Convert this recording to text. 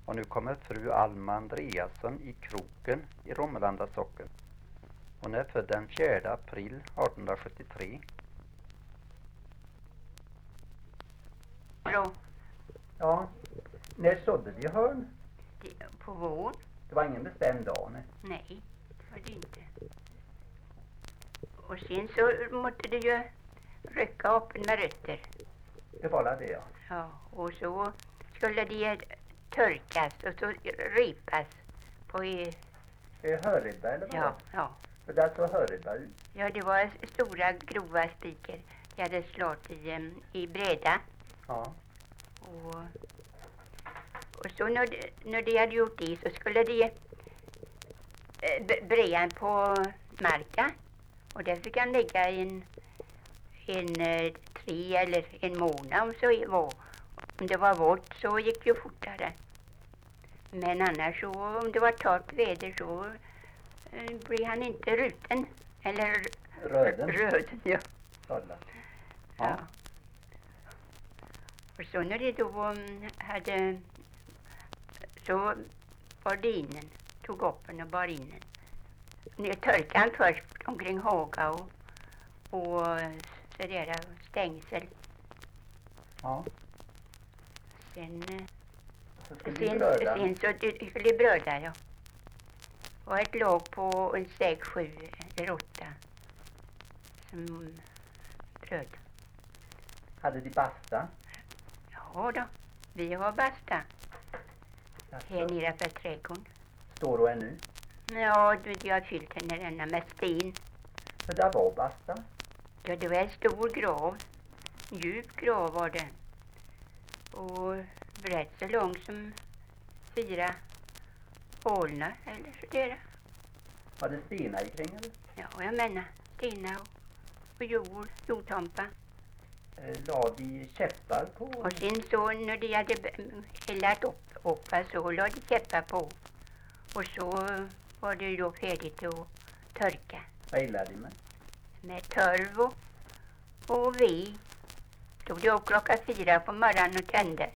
Och nu kommer fru Alma Andreasson i Kroken i Romelanda socken. Hon är född den 4 april 1873. Bra. Ja, när sådde de hörn? På våren? Det var ingen bestämd dag, nej. Nej, det var det inte. Och sen så måste det ju rycka upp med rötter. Det var det, ja. Ja, och så skulle de törkas och så ripas på Hörribba eller vad? ja. För där så hörribba ut. Ja, det var stora grova spikar. Jag hade slått i breda. Ja. Och så när de hade gjort det så skulle de brean på marka. Och där fick han lägga en 3 eller en månad om så var. Om det var vått så gick det fortare. Men annars så, om det var torrt väder så blev han inte ruten. Eller röden, ja. Ja. Och så när det då hade, så var det innen, tog upp den och bar in den. Ner törkade han först omkring haga och sådär stängsel. Ja. Sen Så så det skulle bröda, ja. Och ett låg på en steg 7 eller 8 som bröd. Hade de basta? Ja då, vi har basta här nere för trädgården. Står du ännu? Ja, jag har fyllt henne med sten. För där var basta? Ja, det var en stor grav. Djup grav var det. Och rätt så lång som 4 hålnar eller sådär. Var det stenar i kring eller? Ja, jag menar stenar och jordtompa. La de käppar på? Och sen så när de hade hällat upp så la de käppar på. Och så var det då färdigt att törka. Vad gillar de med? Med törv och ved. Tog det upp klockan 4 på morgonen och tände.